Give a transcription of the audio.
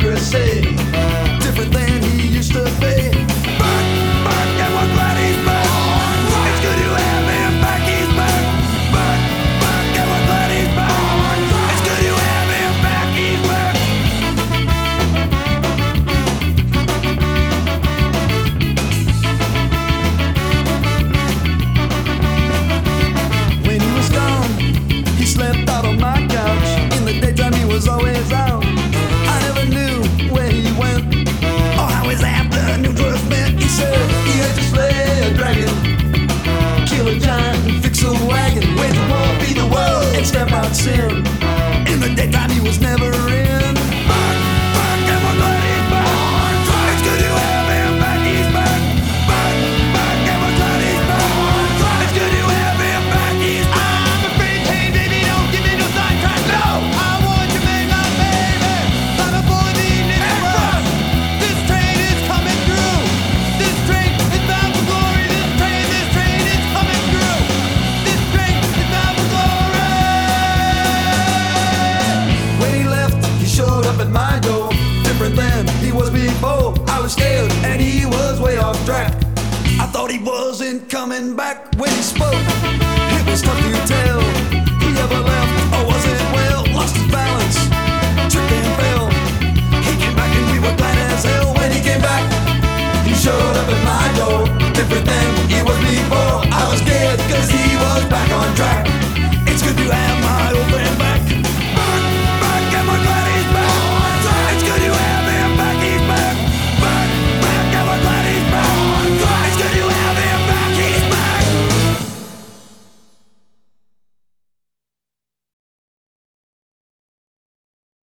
USA. Different than he used to be. Back, back, and we're glad he's back. It's good to have him back, he's back. Back, back, and we're glad he's back. It's good to have him back, he's back. When he was gone, he slept out on my couch. In the daytime he was always out. I never knew where he went or how his afternoons were spent. He said he had to slay a dragon, kill a giant and fix a wagon, wage a war, feed the world and stamp out sin. In the daytime he was never in. Back, back, and we're glad he's back. It's good to have him back, he's back. Back, back, and we're glad he's back. It's good to have him back, he's back. I'm a free king, baby, don't give me no sidetrack. No, I want you, man, my baby. I'm aboard the evening rush. This train is coming through. This train is bound for glory. This train is coming through. This train is bound for glory. When he left, he showed up at my door. Different than he was before. I was scared and he was way off track. I thought he wasn't coming back when he spoke. It was tough to tell.